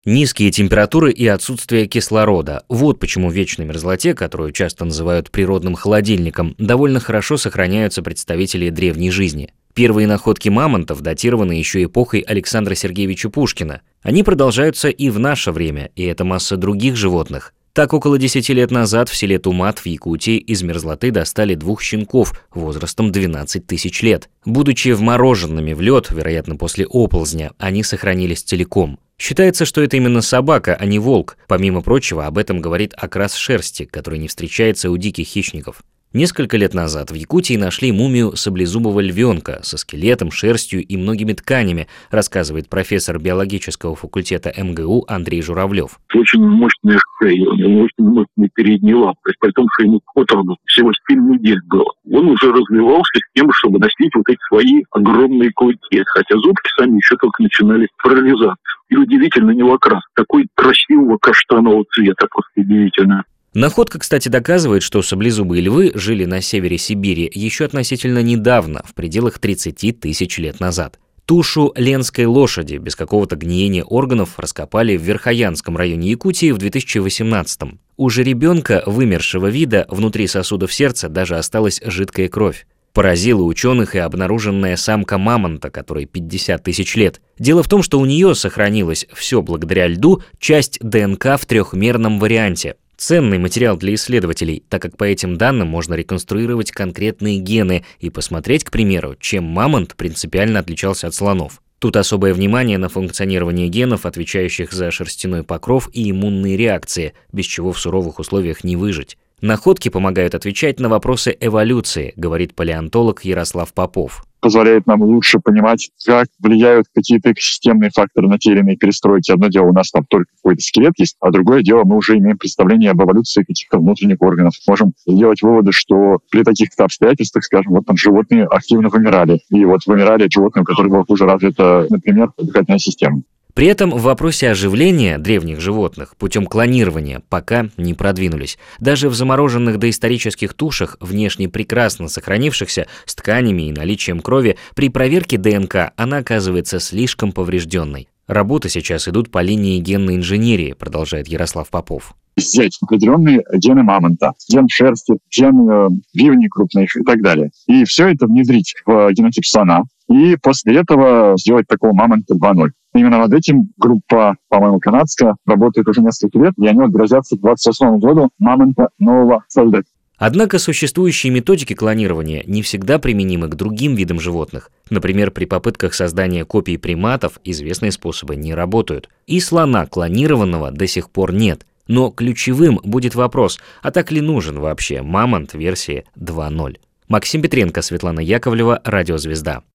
Низкие температуры и отсутствие кислорода – вот почему в вечной мерзлоте, которую часто называют природным холодильником, довольно хорошо сохраняются представители древней жизни. Первые находки мамонтов датированы еще эпохой Александра Сергеевича Пушкина. Они продолжаются и в наше время, и это масса других животных. Так, около 10 лет назад в селе Тумат в Якутии из мерзлоты достали 2 щенков возрастом 12 тысяч лет. Будучи вмороженными в лед, вероятно, после оползня, они сохранились целиком. Считается, что это именно собака, а не волк. Помимо прочего, об этом говорит окрас шерсти, который не встречается у диких хищников. Несколько лет назад в Якутии нашли мумию саблезубого львенка со скелетом, шерстью и многими тканями, рассказывает профессор биологического факультета МГУ Андрей Журавлев. Очень мощная шея, у него очень мощные передние лапы, при том, что ему оторвано всего 7 недель было. Он уже развивался с тем, чтобы носить вот эти свои огромные клыки, хотя зубки сами еще только начинали прорезаться. И удивительно не в окрас, такой красивого каштанового цвета, просто удивительно. Находка, кстати, доказывает, что саблезубые львы жили на севере Сибири еще относительно недавно, в пределах 30 тысяч лет назад. Тушу ленской лошади без какого-то гниения органов раскопали в Верхоянском районе Якутии в 2018-м. У жеребенка вымершего вида внутри сосудов сердца даже осталась жидкая кровь. Поразила ученых и обнаруженная самка мамонта, которой 50 тысяч лет. Дело в том, что у нее сохранилось все благодаря льду, часть ДНК в трехмерном варианте. Ценный материал для исследователей, так как по этим данным можно реконструировать конкретные гены и посмотреть, к примеру, чем мамонт принципиально отличался от слонов. Тут особое внимание на функционирование генов, отвечающих за шерстяной покров и иммунные реакции, без чего в суровых условиях не выжить. Находки помогают отвечать на вопросы эволюции, говорит палеонтолог Ярослав Попов. Позволяет нам лучше понимать, как влияют какие-то экосистемные факторы на те или иные перестройки. Одно дело, у нас там только какой-то скелет есть, а другое дело, мы уже имеем представление об эволюции каких-то внутренних органов. Можем сделать выводы, что при таких-то обстоятельствах, скажем, вот там животные активно вымирали. И вот вымирали животные, у которых была хуже развита, например, дыхательная система. При этом в вопросе оживления древних животных путем клонирования пока не продвинулись. Даже в замороженных доисторических тушах, внешне прекрасно сохранившихся, с тканями и наличием крови, при проверке ДНК она оказывается слишком поврежденной. Работы сейчас идут по линии генной инженерии, продолжает Ярослав Попов. Взять определенные гены мамонта, ген шерсти, ген бивней крупных и так далее. И все это внедрить в генотип слона. И после этого сделать такого мамонта 2.0. Именно над этим группа, по-моему, канадская, работает уже несколько лет, и они грозятся к 2028 году мамонта нового создать. Однако существующие методики клонирования не всегда применимы к другим видам животных. Например, при попытках создания копий приматов известные способы не работают. И слона клонированного до сих пор нет. Но ключевым будет вопрос, а так ли нужен вообще мамонт версии 2.0? Максим Петренко, Светлана Яковлева, Радиозвезда.